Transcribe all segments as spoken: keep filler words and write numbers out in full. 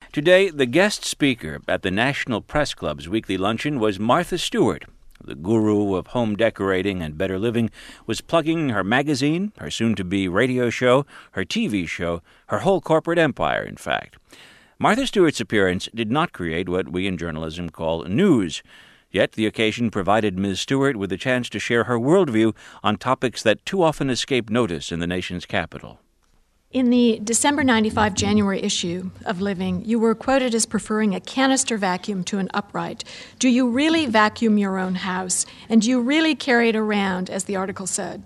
Today, the guest speaker at the National Press Club's weekly luncheon was Martha Stewart. The guru of home decorating and better living was plugging her magazine, her soon-to-be radio show, her T V show, her whole corporate empire, in fact. Martha Stewart's appearance did not create what we in journalism call news. Yet the occasion provided Miz Stewart with a chance to share her worldview on topics that too often escape notice in the nation's capital. In the December ninety-five January issue of Living, you were quoted as preferring a canister vacuum to an upright. Do you really vacuum your own house? And do you really carry it around, as the article said?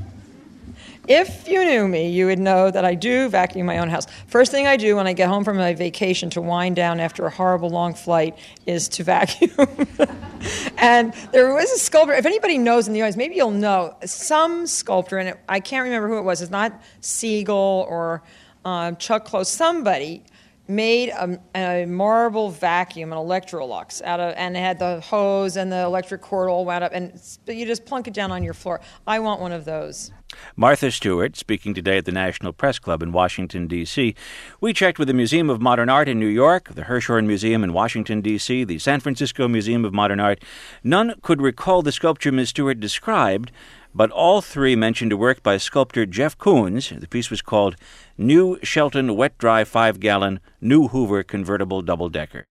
If you knew me, you would know that I do vacuum my own house. First thing I do when I get home from my vacation to wind down after a horrible long flight is to vacuum. And there was a sculptor, if anybody knows in the audience, maybe you'll know, some sculptor, and it, I can't remember who it was, it's not Siegel or um, Chuck Close, somebody made a, a marble vacuum, an Electrolux, out of, and it had the hose and the electric cord all wound up, and you just plunk it down on your floor. I want one of those. Martha Stewart, speaking today at the National Press Club in Washington, D C We checked with the Museum of Modern Art in New York, the Hirshhorn Museum in Washington, D C, the San Francisco Museum of Modern Art. None could recall the sculpture Miz Stewart described, but all three mentioned a work by sculptor Jeff Koons. The piece was called New Shelton Wet Dry five gallon New Hoover Convertible Double-Decker.